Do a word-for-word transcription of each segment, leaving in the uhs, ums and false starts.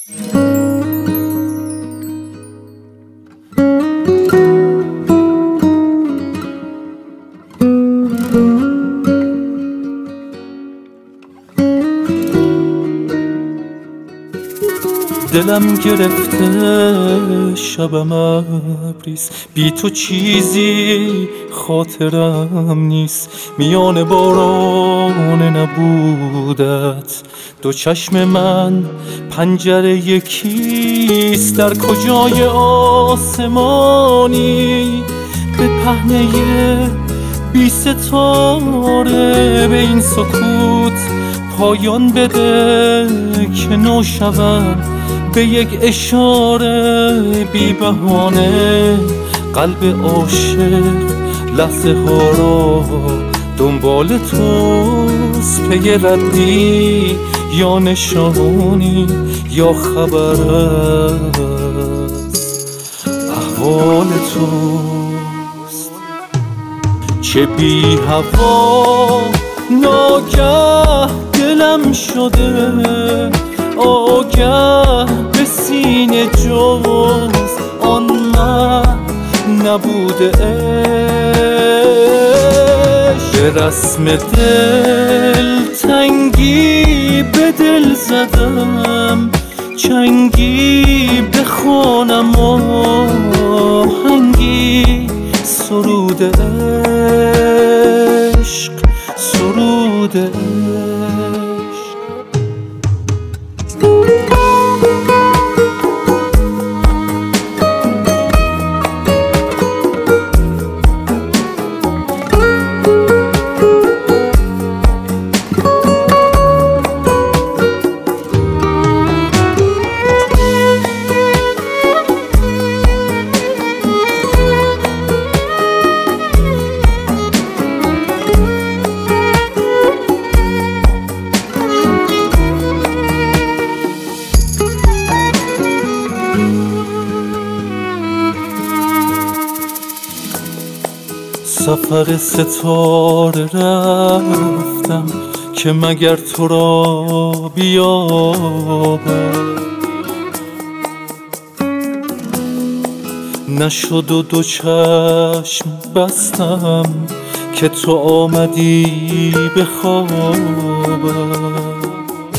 دلم گرفته شبم ابریز، بی تو چیزی خاطرم نیست. میان باران نبودت دو چشم من پنجره یکیست. در کجای آسمانی به پهنه بی ستاره به این سکوت پایان بده که نو شوم به یک اشاره بی بهانه. قلب عاشق لحظه ها را دنبال توست، پی ردی یا نشانی یا خبر از احوال توست. چه بی هوا ناگه دلم شده، آگه به سینه جز آن من نبوده عشق. به رسم دل تنگی به دل زدم، چنگی بخوانم آهنگی سرود عشق، سرود عشق. سفر ستاره رفتم که مگر تو را بیابم، نشد و دو چشم بستم که تو آمدی به خوابم.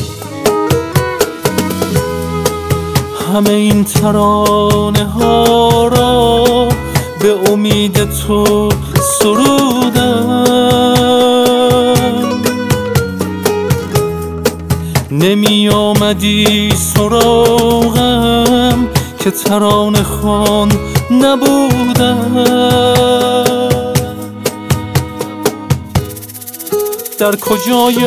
همه این ترانه ها را به امید تو سرودم، نمی آمدی سراغم که ترانه خوان نبودم. در کجای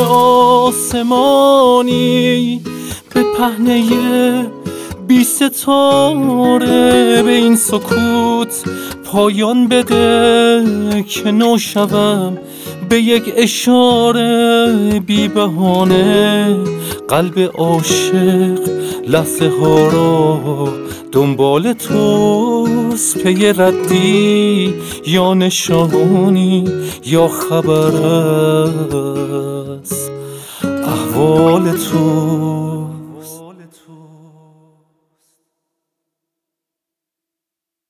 آسمانی به پهنه بی ستاره به این سکوت پایان بده که نو شوم به یک اشاره بی بهانه. قلب عاشق لحظه ها را دنبال توست، پی ردی یا نشانی یا خبر از احوال تو.